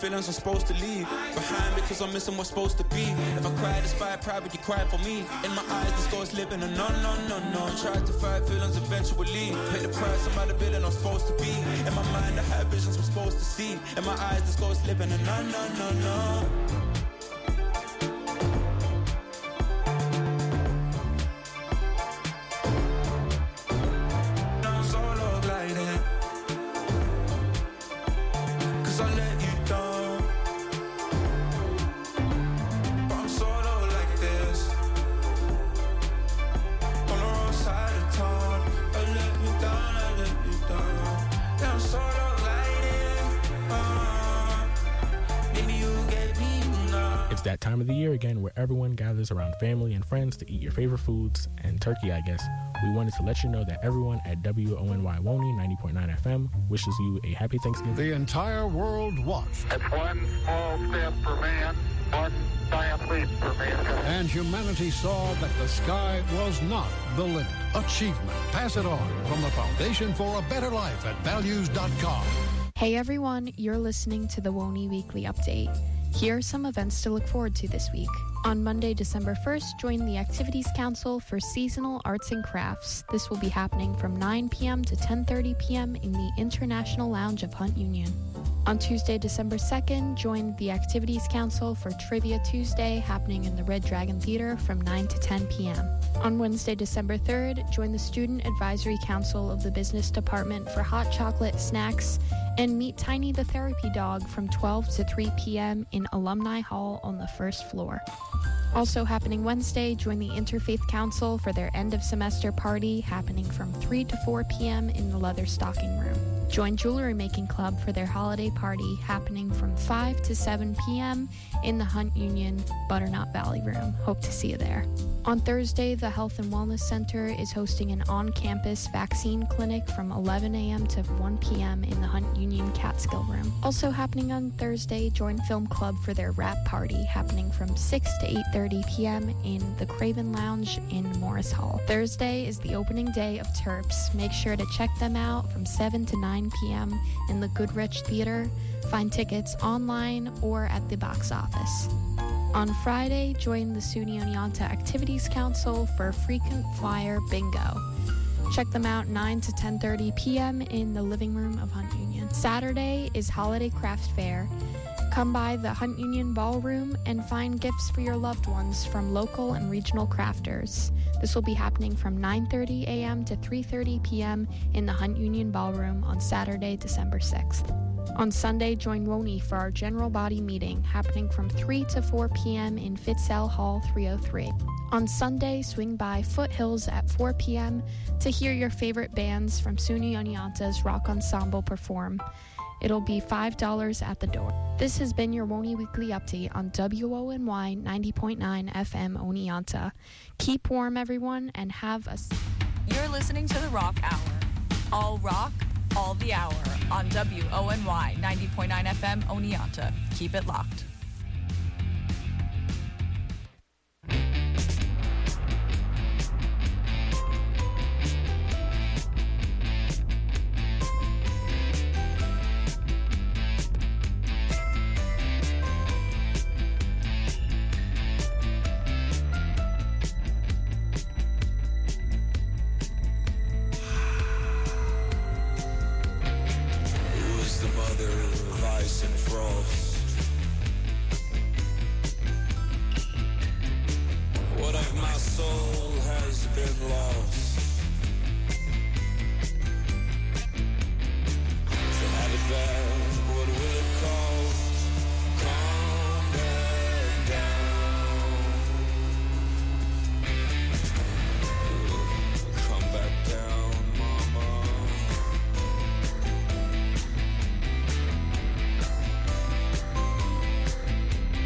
feelings I'm supposed to leave behind because I'm missing what's supposed to be. If I cry despite pride, but you cry for me. In my eyes, this ghost living a no. Tried to fight feelings eventually. Pay the price, I'm out of building I'm supposed to be. In my mind, I have visions I'm supposed to see. In my eyes, this ghost living a no. That time of the year again where everyone gathers around family and friends to eat your favorite foods and turkey, I guess. We wanted to let you know that everyone at WONY Woney 90.9 FM wishes you a happy Thanksgiving. The entire world watched. It's one small step for man, one giant leap for mankind. And humanity saw that the sky was not the limit. Achievement. Pass it on from the Foundation for a Better Life at values.com. Hey everyone, you're listening to the WONY Weekly Update. Here are some events to look forward to this week. On Monday, December 1st, join the Activities Council for Seasonal Arts and Crafts. This will be happening from 9 p.m. to 10:30 p.m. in the International Lounge of Hunt Union. On Tuesday, December 2nd, join the Activities Council for Trivia Tuesday, happening in the Red Dragon Theater from 9 to 10 p.m. On Wednesday, December 3rd, join the Student Advisory Council of the Business Department for hot chocolate, snacks, and meet Tiny the Therapy Dog from 12 to 3 p.m. in Alumni Hall on the first floor. Also happening Wednesday, join the Interfaith Council for their end-of-semester party, happening from 3 to 4 p.m. in the Leather Stocking Room. Join Jewelry Making Club for their holiday party, happening from 5 to 7 p.m. in the Hunt Union Butternut Valley Room. Hope to see you there. On Thursday, the Health and Wellness Center is hosting an on-campus vaccine clinic from 11 a.m. to 1 p.m. in the Hunt Union Catskill Room. Also happening on Thursday, join Film Club for their wrap party, happening from 6 to 8:30 p.m. in the Craven Lounge in Morris Hall. Thursday is the opening day of Terps. Make sure to check them out from 7 to 9 p.m. in the Goodrich Theater. Find tickets online or at the box office. On Friday, join the SUNY Oneonta Activities Council for Frequent Flyer Bingo. Check them out 9 to 10:30 p.m. in the living room of Hunt Union. Saturday is Holiday Craft Fair. Come by the Hunt Union Ballroom and find gifts for your loved ones from local and regional crafters. This will be happening from 9:30 a.m. to 3:30 p.m. in the Hunt Union Ballroom on Saturday, December 6th. On Sunday, join WONY for our general body meeting, happening from 3 to 4 p.m. in Fitzell Hall 303. On Sunday, swing by Foothills at 4 p.m. to hear your favorite bands from SUNY Oneonta's Rock Ensemble perform. It'll be $5 at the door. This has been your WONY Weekly Update on WONY 90.9 FM Oneonta. Keep warm, everyone, and have a... You're listening to The Rock Hour. All rock, all the hour on WONY 90.9 FM Oneonta. Keep it locked.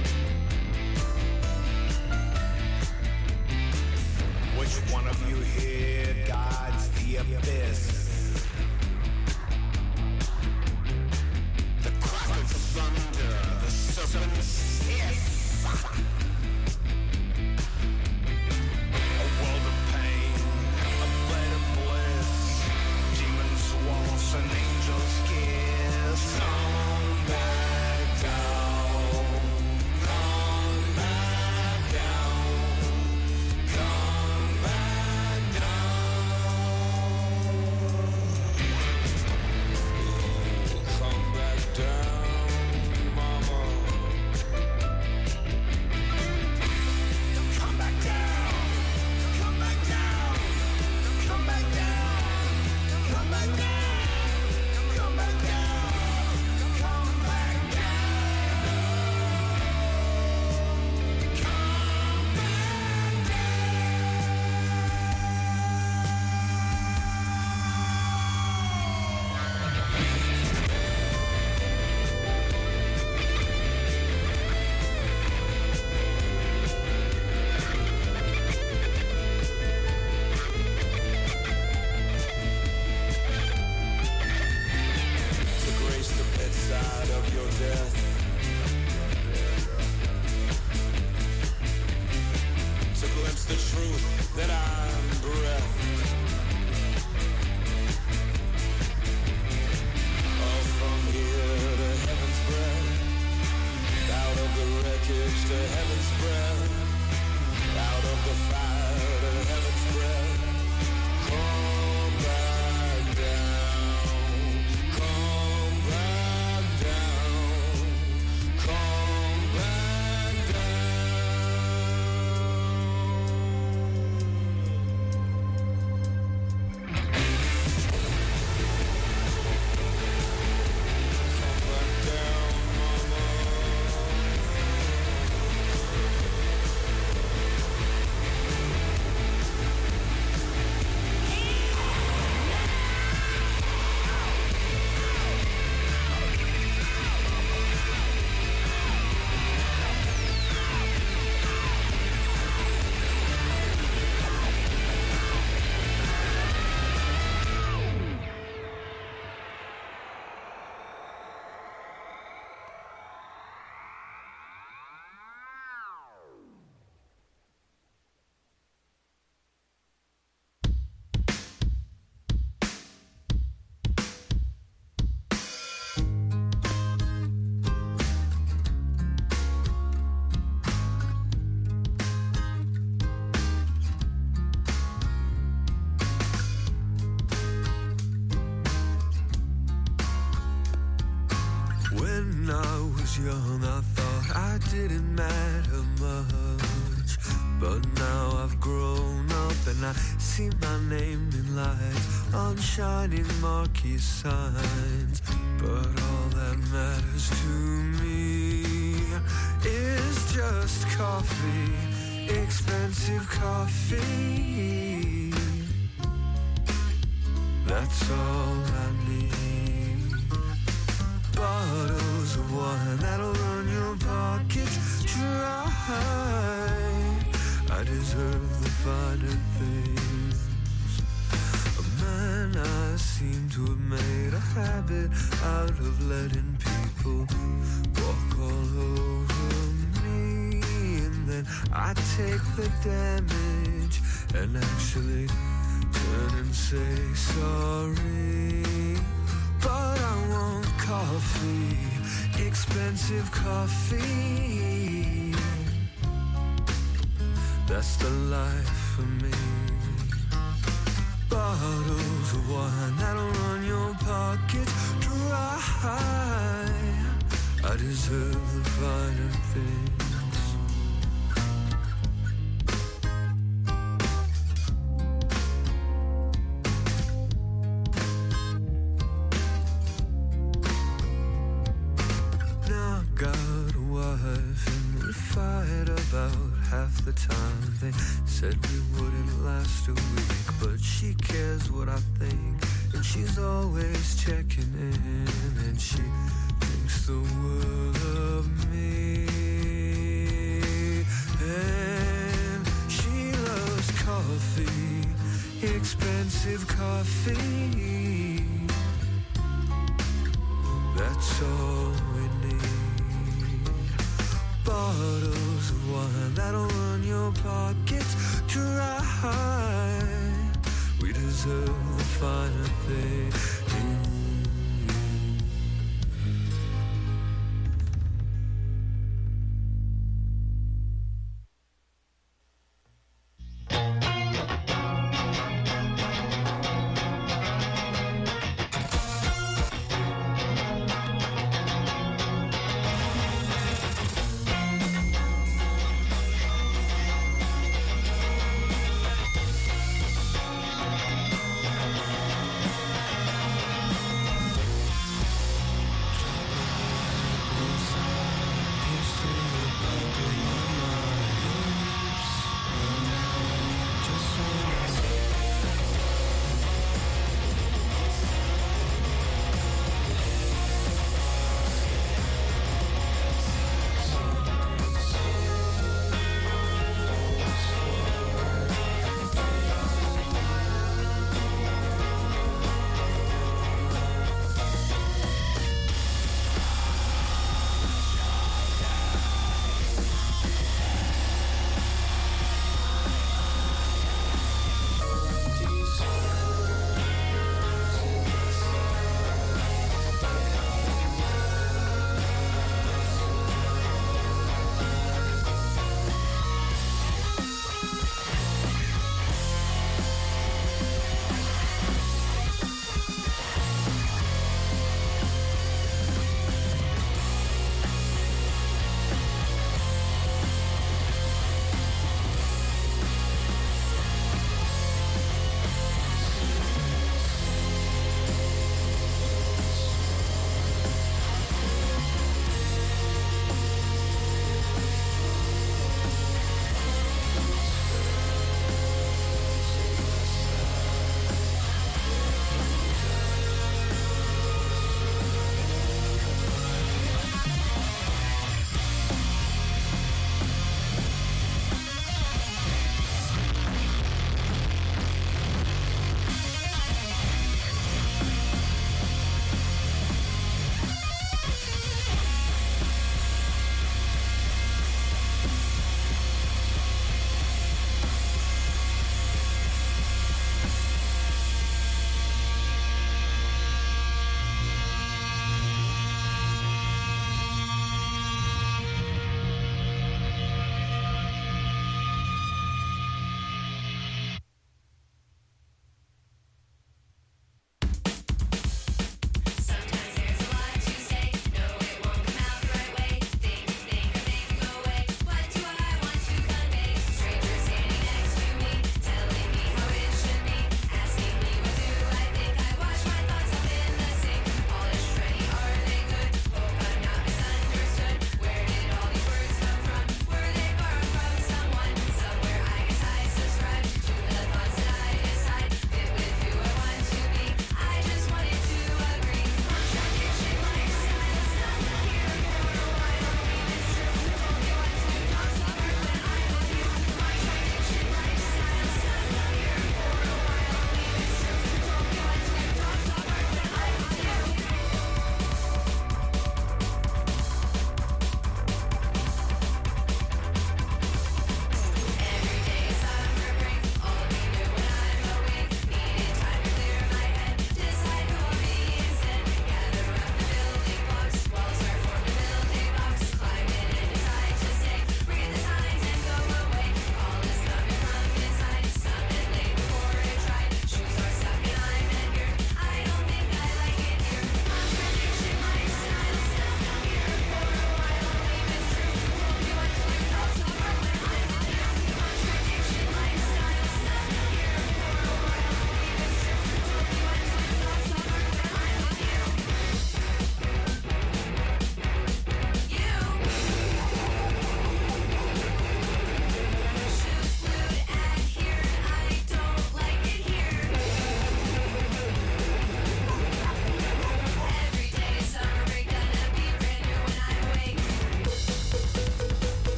One of you here was young, I thought I didn't matter much. But now I've grown up and I see my name in lights on shining marquee signs. But all that matters to me is just coffee, expensive coffee. That's all I need. Bottles of wine that'll run your pockets dry. I deserve the finer things. A man, I seem to have made a habit out of letting people walk all over me. And then I take the damage and actually turn and say sorry. But I want coffee, expensive coffee. That's the life for me. Bottles of wine that'll run your pockets dry. I deserve the finer things. Half the time they said we wouldn't last a week, but she cares what I think, and she's always checking in, and she thinks the world of me. And she loves coffee, expensive coffee. That's all we need. Bottles of wine that'll run your pockets dry. We deserve the finer thing.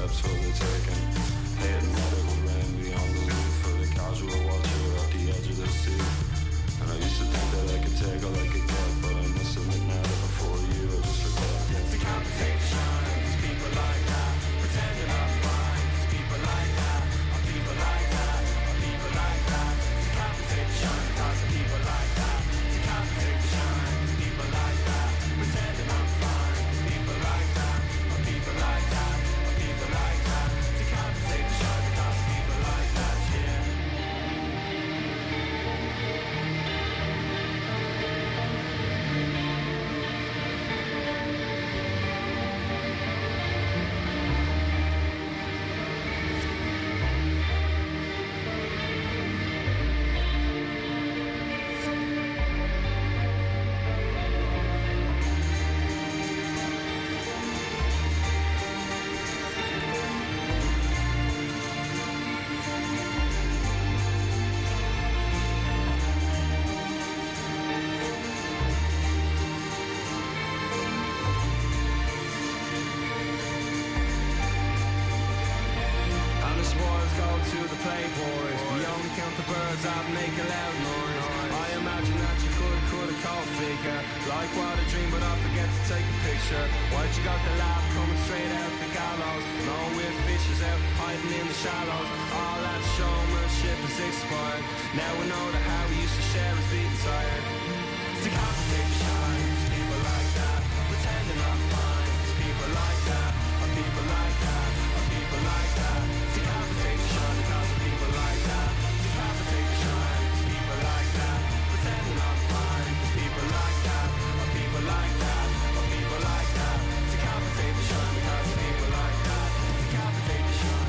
steps for the taking. Hitting medical rain beyond the roof for the casual watcher at the edge of the sea. And I used to think that I could take all I could get, but I must admit now that before you I just forget. To compensate for shine, there's people like that, pretending I'm fine. There's people like that, are people like that, are people like that. To compensate for shine, because of people like that. To compensate for shine, there's people like that, pretending I'm fine. There's people like that, are people like that, are people like that. To compensate for shine, because of people like that, yeah. Playboys, we only count the birds that make a loud noise. I imagine that you could have called figure, like what a dream, but I forget to take a picture. Why'd you got the laugh coming straight out the gallows? No weird fishes out hiding in the shallows. All that showmanship is expired. Now we know that how we used to share is being tired. To compensate for shine, there's people like that, pretending I'm fine. There's people like that, are people like that, are people like that. To compensate for shine, because of people like that. To compensate for shine, there's people like that, pretending I'm fine. There's people like that, are people like that, are people like that. To compensate for shine, because of people like that. To compensate for shine.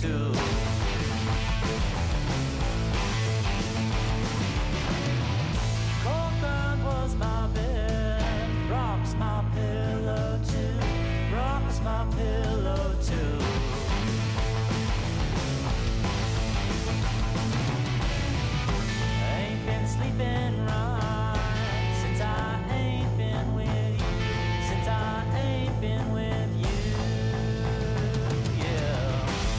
too. Cold ground was my bed, rocks my pillow too, rocks my pillow too. I ain't been sleeping right since I ain't been with you, since I ain't been with you, yeah.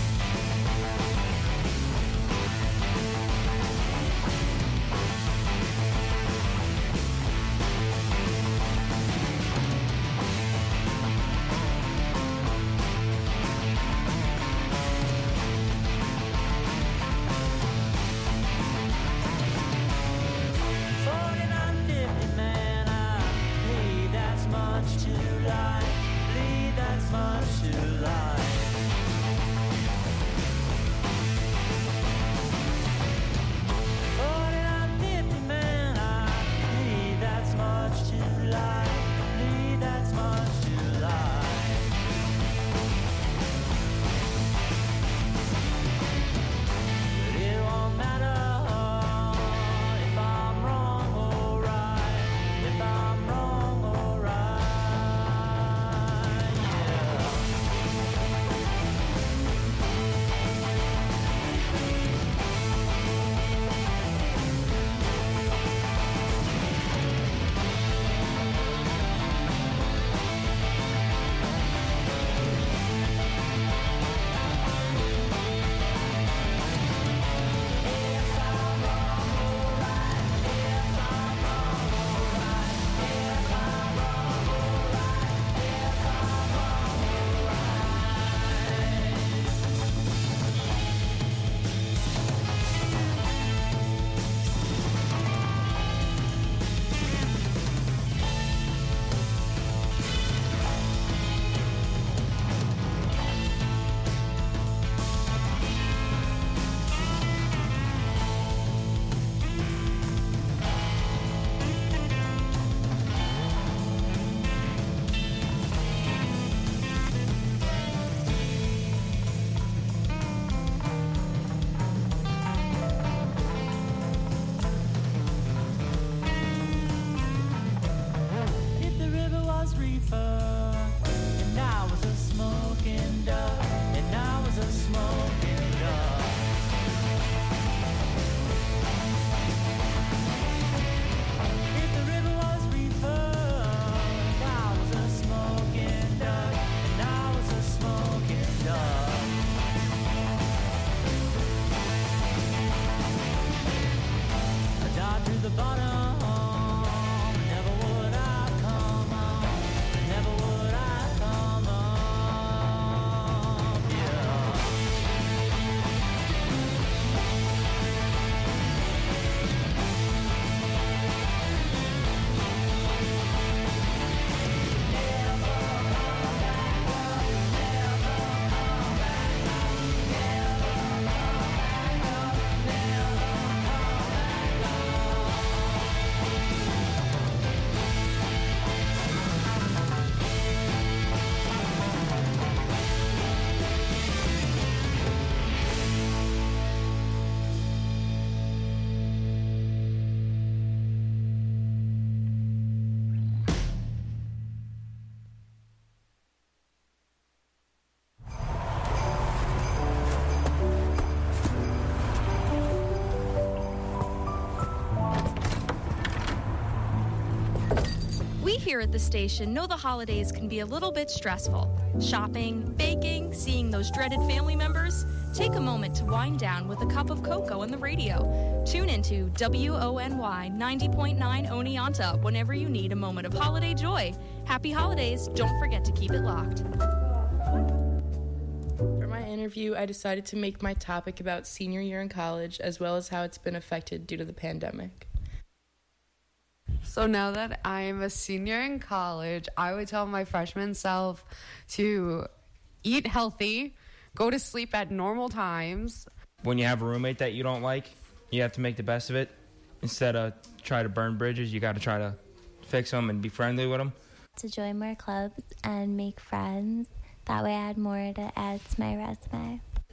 Here at the station know the holidays can be a little bit stressful. Shopping, baking, seeing those dreaded family members. Take a moment to wind down with a cup of cocoa on the radio. Tune into WONY 90.9 Oneonta whenever you need a moment of holiday joy. Happy holidays. Don't forget to keep it locked. For my interview, I decided to make my topic about senior year in college as well as how it's been affected due to the pandemic. So now that I am a senior in college, I would tell my freshman self to eat healthy, go to sleep at normal times. When you have a roommate that you don't like, you have to make the best of it. Instead of try to burn bridges, you got to try to fix them and be friendly with them. To join more clubs and make friends. That way I had more to add to my resume.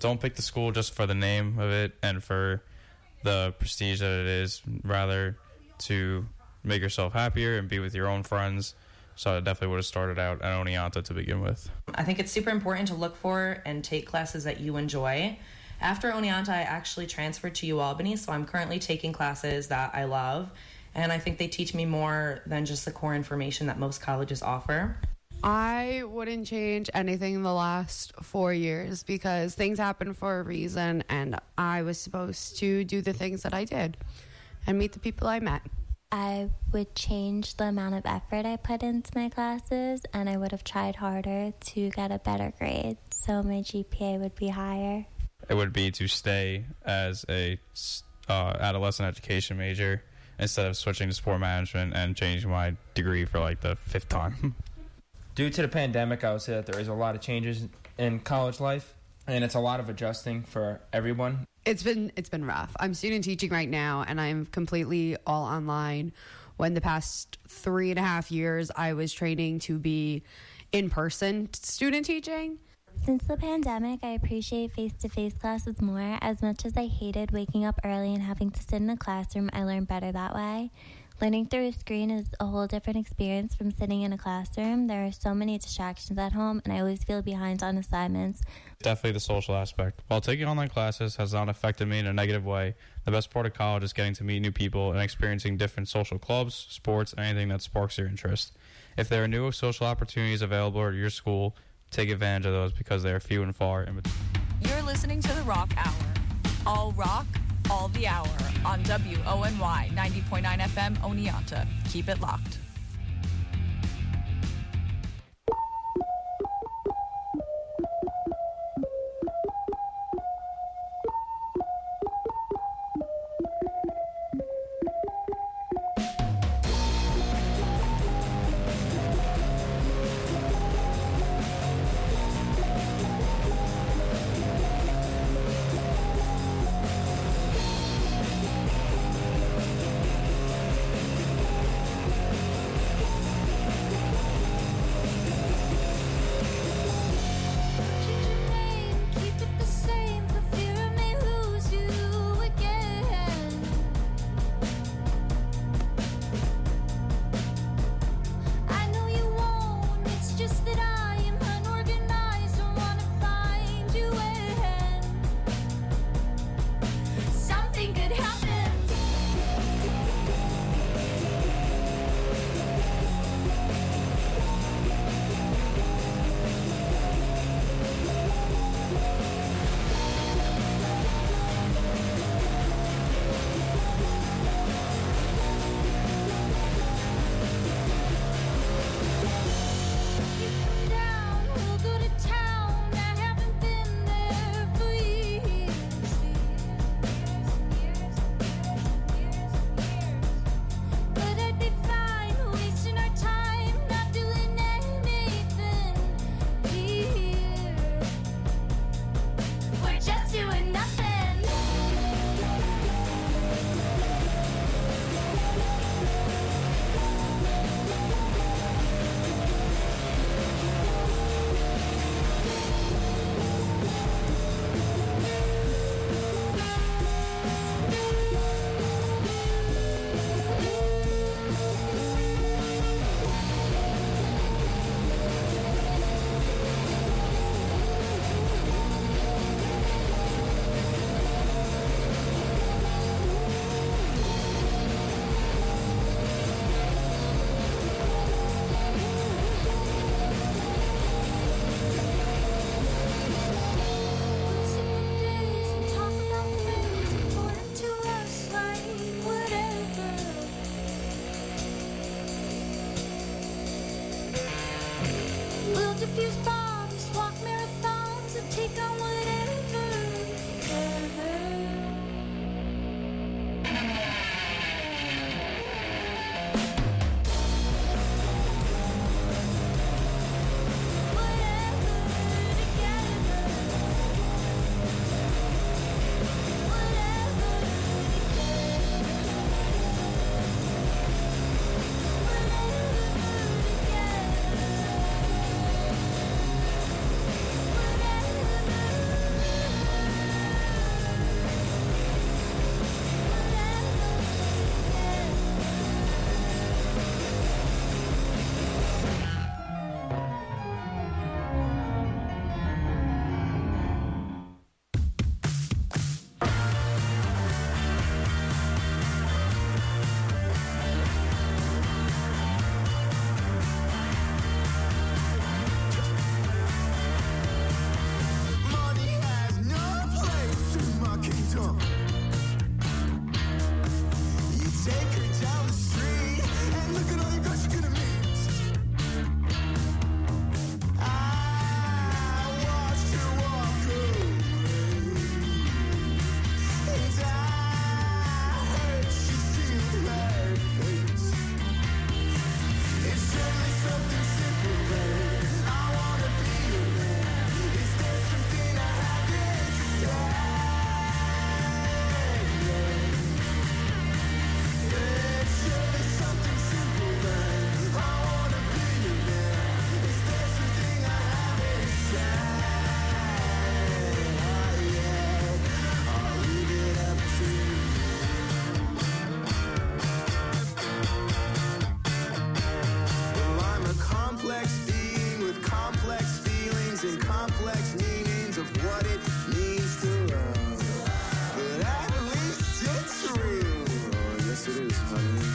don't pick the school just for the name of it and for the prestige that it is, rather to make yourself happier and be with your own friends. So I definitely would have started out at Oneonta to begin with. I think it's super important to look for and take classes that you enjoy. After Oneonta, I actually transferred to UAlbany, so I'm currently taking classes that I love, and I think they teach me more than just the core information that most colleges offer. I wouldn't change anything in the last 4 years because things happen for a reason, and I was supposed to do the things that I did and meet the people I met. I would change the amount of effort I put into my classes, and I would have tried harder to get a better grade, so my GPA would be higher. It would be to stay as a adolescent education major instead of switching to sport management and changing my degree for like the 5th time. Due to the pandemic, I would say that there is a lot of changes in college life, and it's a lot of adjusting for everyone. It's been rough. I'm student teaching right now, and I'm completely all online. When the past 3.5 years, I was training to be in-person student teaching. Since the pandemic, I appreciate face-to-face classes more. As much as I hated waking up early and having to sit in a classroom, I learned better that way. Learning through a screen is a whole different experience from sitting in a classroom. There are so many distractions at home, and I always feel behind on assignments. Definitely the social aspect. While taking online classes has not affected me in a negative way, the best part of college is getting to meet new people and experiencing different social clubs, sports, and anything that sparks your interest. If there are new social opportunities available at your school, take advantage of those because they are few and far in between. You're listening to The Rock Hour. All rock, all the hour on WONY 90.9 FM Oneonta. Keep it locked.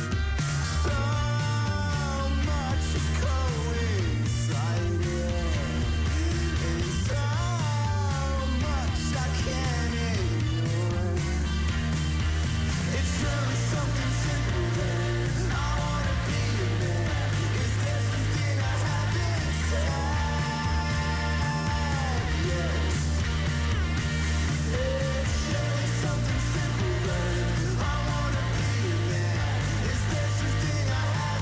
Something simple, then I wanna be a man. Is there something I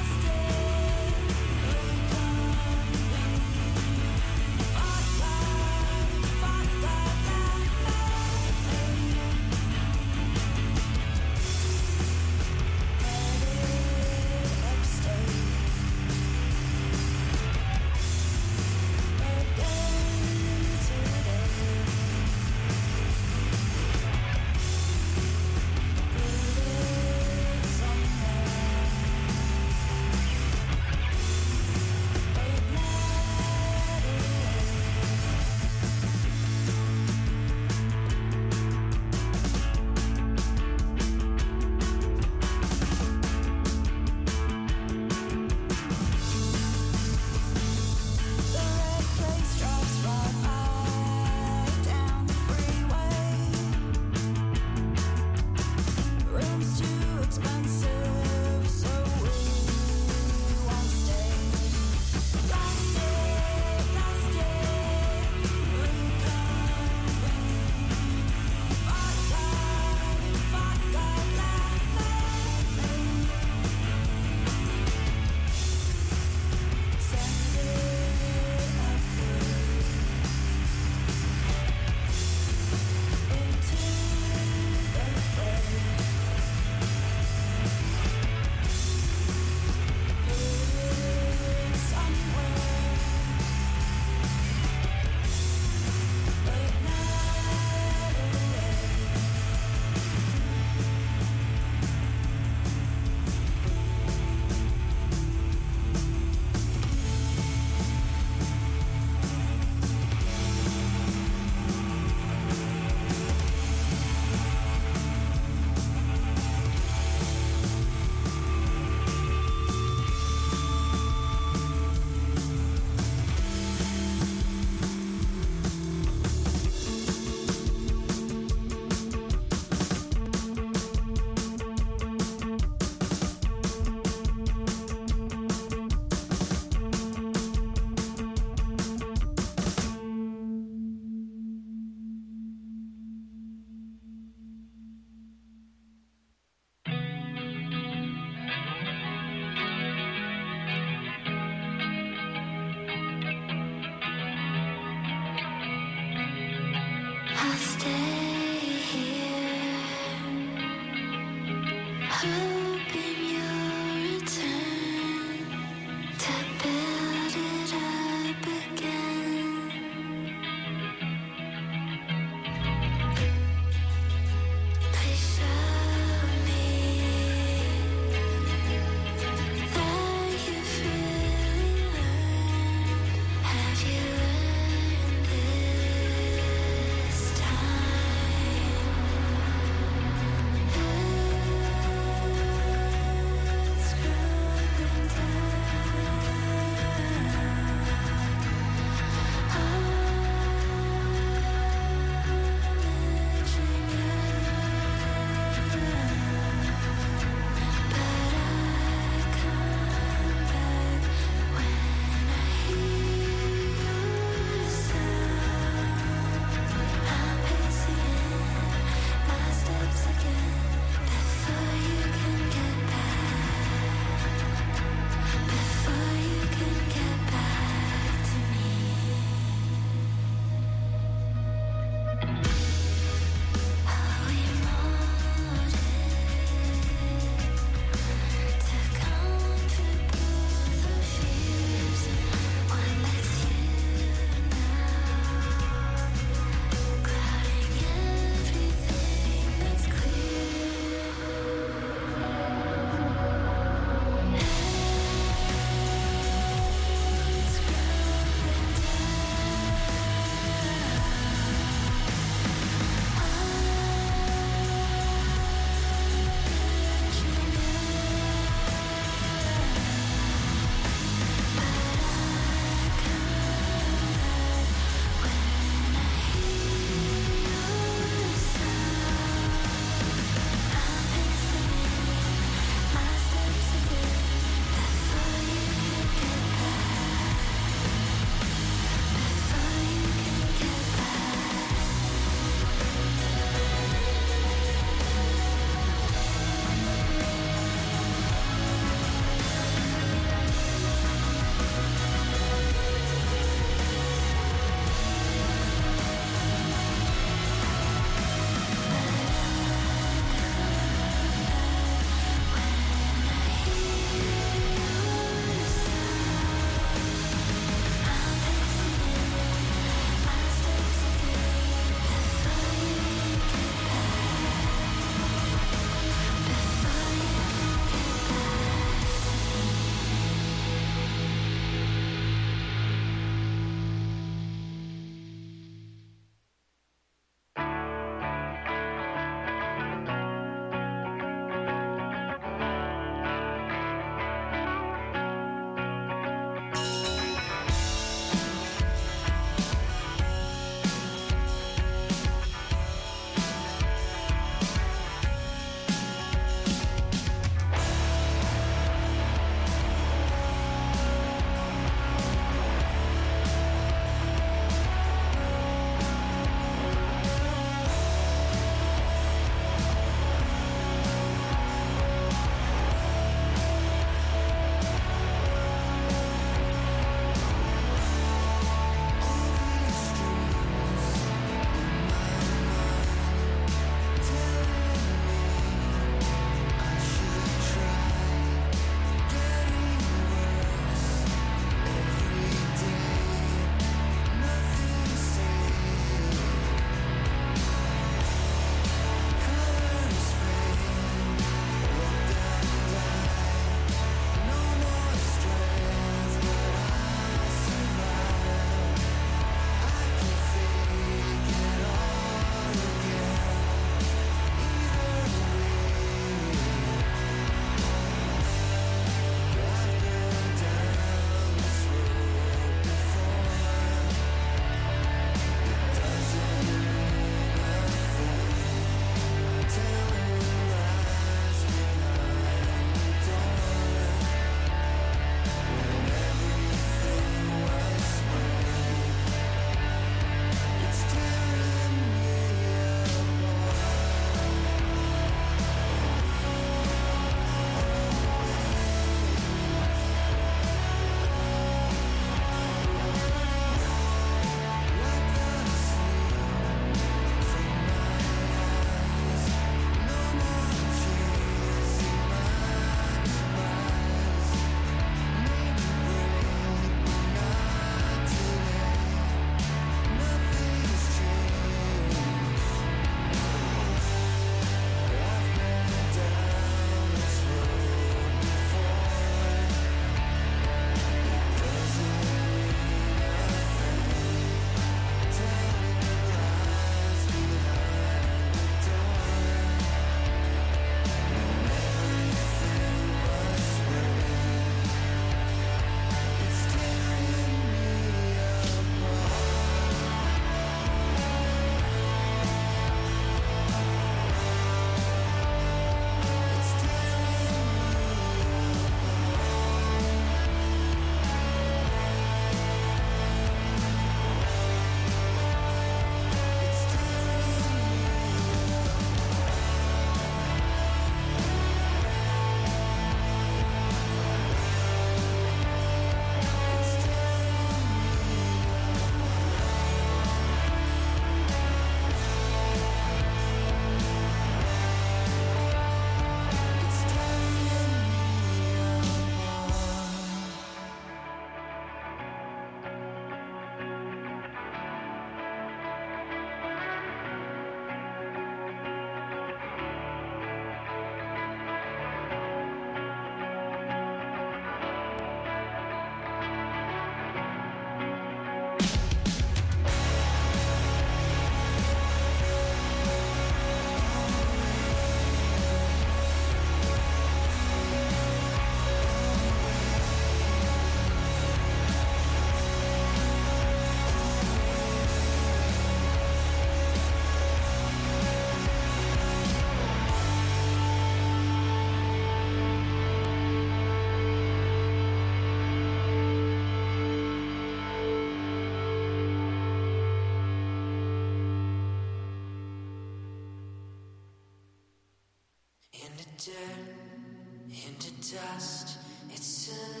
dirt, into dust. It's an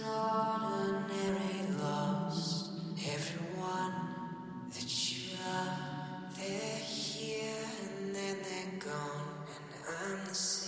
ordinary loss. Everyone that you love, they're here and then they're gone, and I'm the same.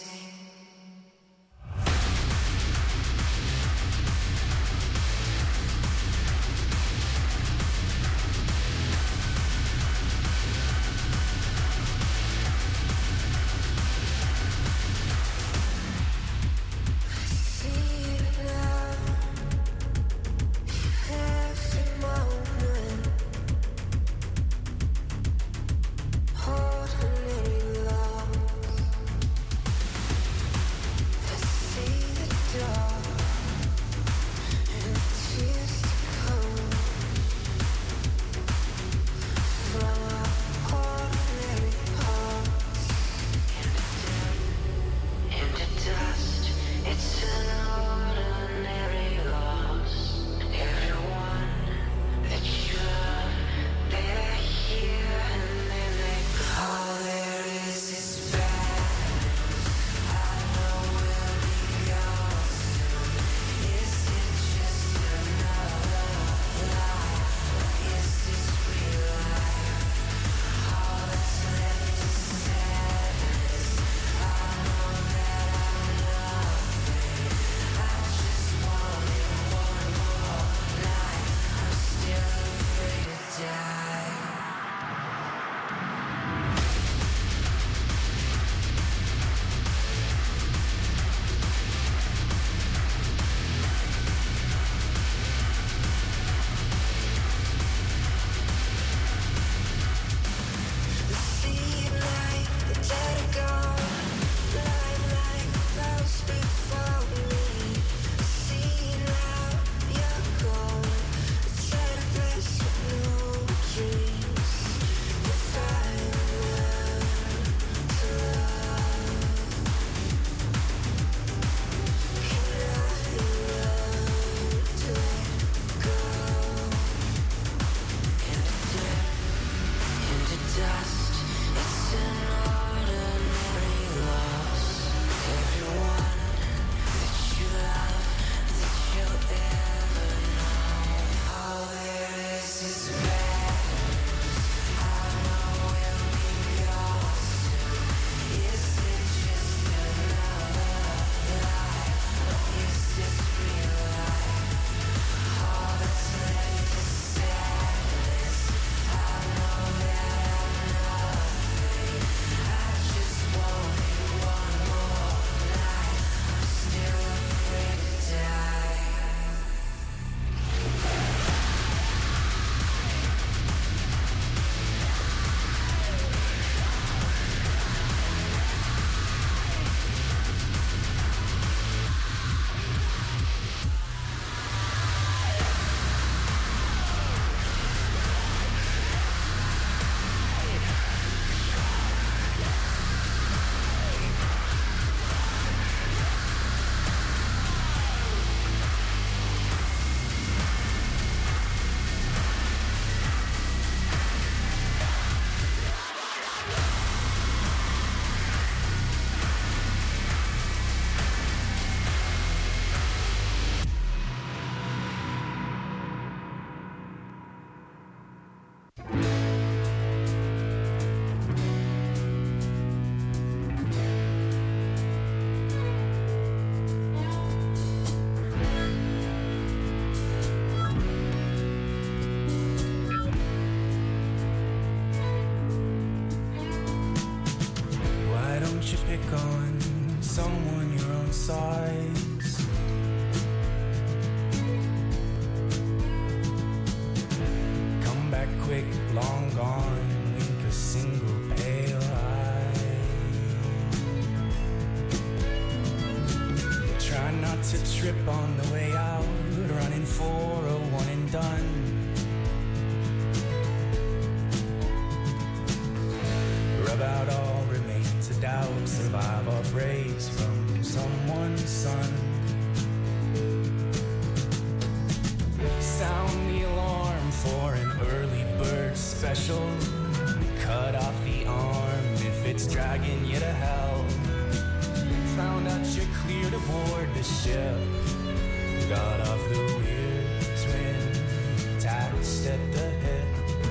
Cut off the arm if it's dragging you to hell. Found Found out you're cleared aboard the ship. Got off the weird twin, attached at the hip.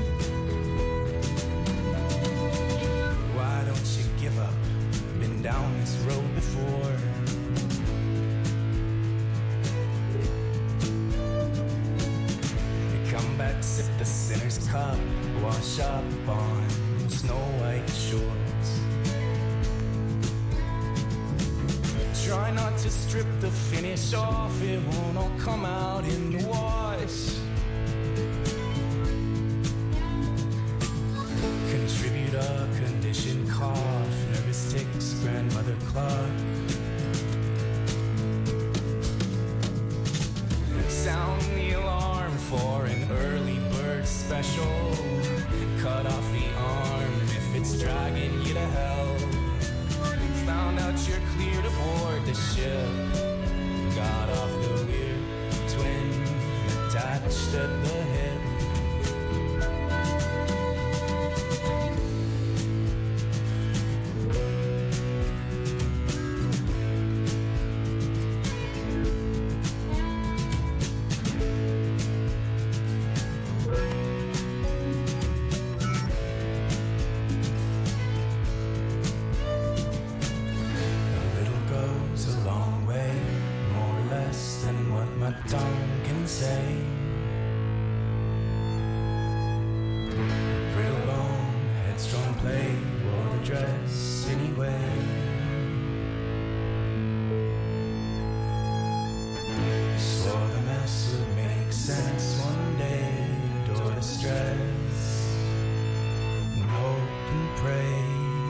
Why don't you give up? Been down this road before. You come back, sip the sinner's cup, wash up on snow white shores. Try not to strip the finish off, it won't all come out in the wash. Contributor, condition, cough, nervous tics, grandmother clock. Sound the alarm for an early bird special. Cut off the arm if it's dragging you to hell. Found out you're cleared aboard the ship. Got off the weird twin, attached at the hip. Tongue can say. Brittle bone, headstrong play, wore the dress anyway. Swore the mess would make sense one day. Endure the stress and hope and pray.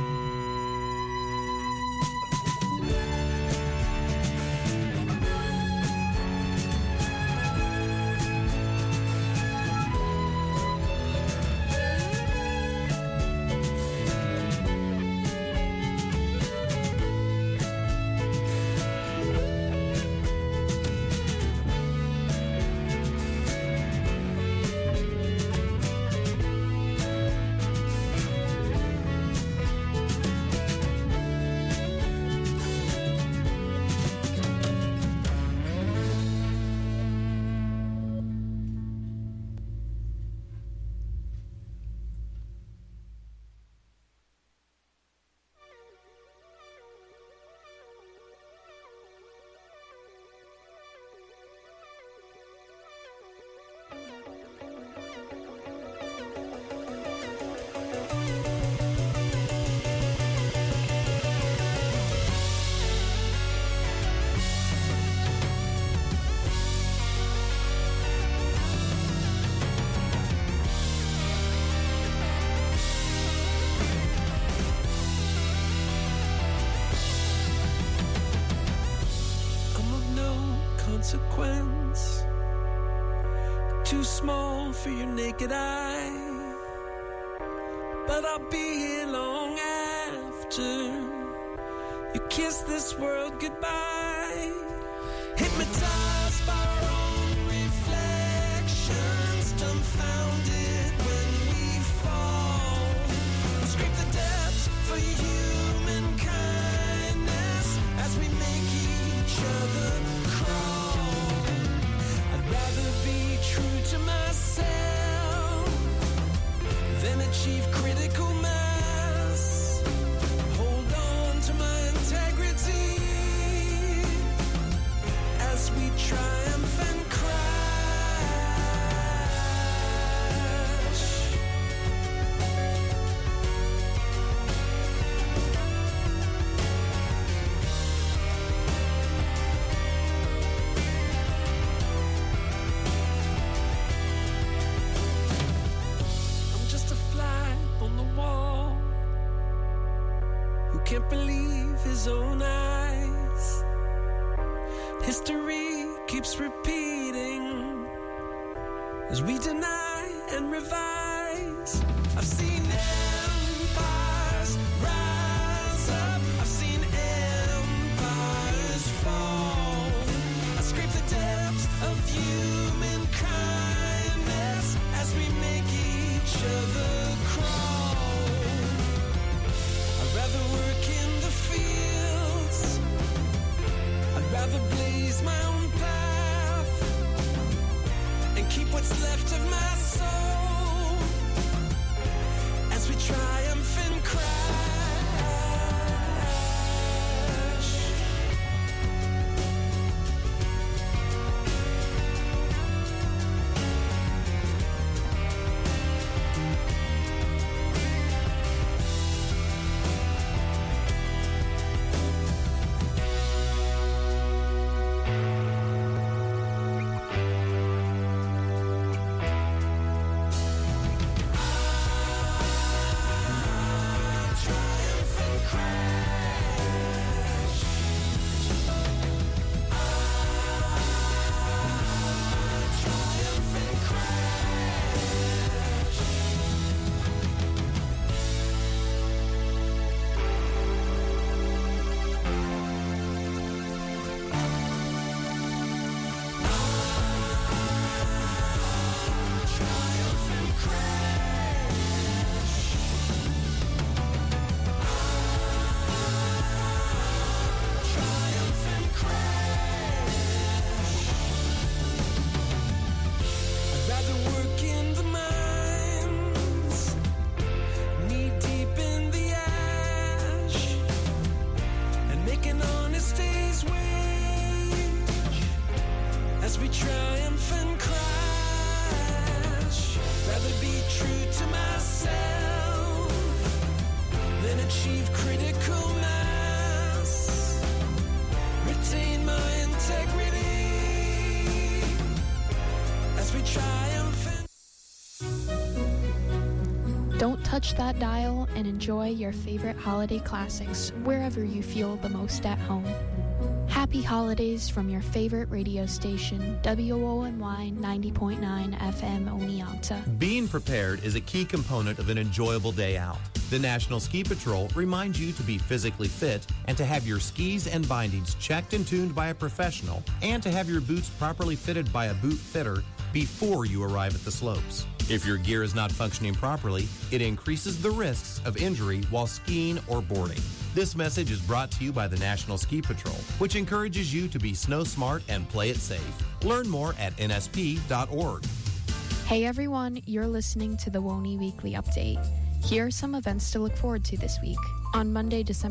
Consequence, too small for your naked eye, but I'll be here long after you kiss this world goodbye. Hypnotized by our own reflections, dumbfounded when we fall. Scrape the depths for human kindness as we make each other true to myself, then achieve critical mass. Hold on to my integrity as we triumph and can't believe his own eyes. History keeps repeating as we deny and revise. I've seen empires rise up, I've seen empires fall. I scrape the depths of human kindness as we make each other crawl. I'd rather work in the fields achieve critical mass, retain my integrity as we triumph. Don't touch that dial and enjoy your favorite holiday classics wherever you feel the most at home. Happy holidays from your favorite radio station, WONY 90.9 FM Oneonta. Being prepared is a key component of an enjoyable day out. The National Ski Patrol reminds you to be physically fit and to have your skis and bindings checked and tuned by a professional, and to have your boots properly fitted by a boot fitter before you arrive at the slopes. If your gear is not functioning properly, it increases the risks of injury while skiing or boarding. This message is brought to you by the National Ski Patrol, which encourages you to be snow smart and play it safe. Learn more at nsp.org. Hey everyone, you're listening to the WONY Weekly Update. Here are some events to look forward to this week. On Monday, December